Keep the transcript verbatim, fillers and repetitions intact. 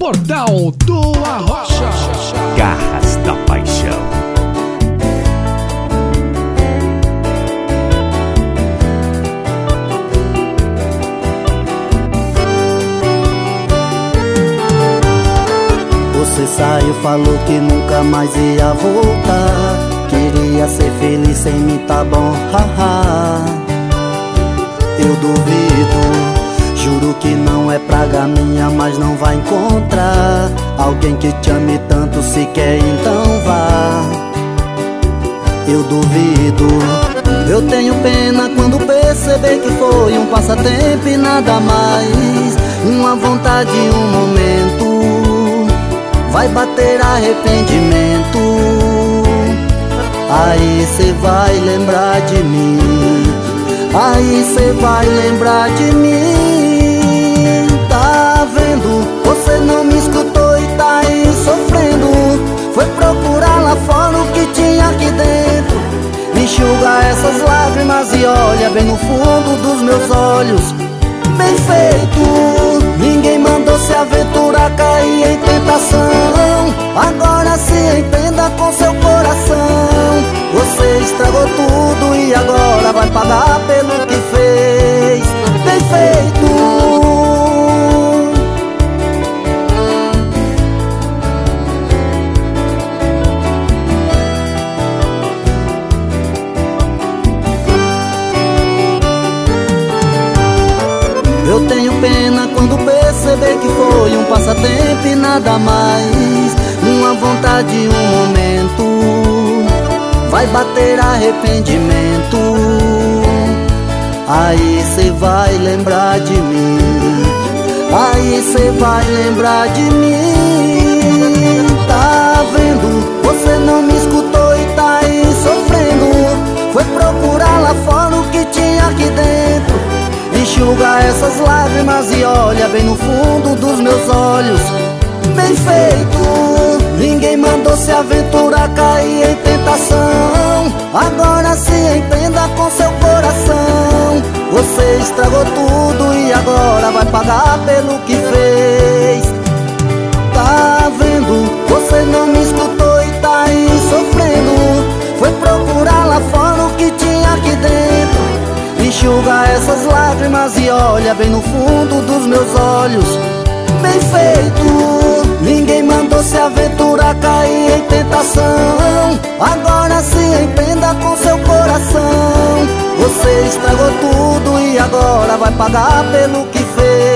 Portal do Arrocha. Garras da Paixão. Você saiu, falou que nunca mais ia voltar. Queria ser feliz sem mim, tá bom, haha. Eu duvido, juro que não é praga minha, mas não vai encontrar alguém que te ame tanto, se quer então vá. Eu duvido, eu tenho pena quando perceber que foi um passatempo e nada mais. Uma vontade, um momento, vai bater arrependimento. Aí cê vai lembrar de mim, aí cê vai lembrar de mim. Tá vendo? Você não me escutou e tá aí sofrendo. Foi procurar lá fora o que tinha aqui dentro. Enxuga essas lágrimas e olha bem no fundo dos meus olhos. Bem feito, ninguém mandou se aventurar, cair em tentação. Agora se entenda com seu coração. Você estragou tudo e agora vai pagar pelo que fez. Bem feito. Eu tenho pena quando perceber que foi um passatempo e nada mais. Uma vontade, um momento, vai bater arrependimento. Aí cê vai lembrar de mim, aí cê vai lembrar de mim. Tá vendo? Você não me escutou e tá aí sofrendo. Foi procurar lá fora o que tinha aqui dentro. Enxuga essas lágrimas e olha bem no fundo dos meus olhos. Bem feito, ninguém mandou se aventurar, cair em tentação. Agora se entenda com seu coração. Você estragou tudo e agora vai pagar pelo que fez. Tá vendo? Você não me escutou e tá aí sofrendo. Foi procurar lá fora o que tinha aqui dentro. Enxuga essas lágrimas e olha bem no fundo dos meus olhos. Bem feito, ninguém mandou se aventurar, cair em tentação. Agora se entenda com seu coração. Você estragou tudo e agora vai pagar pelo que fez.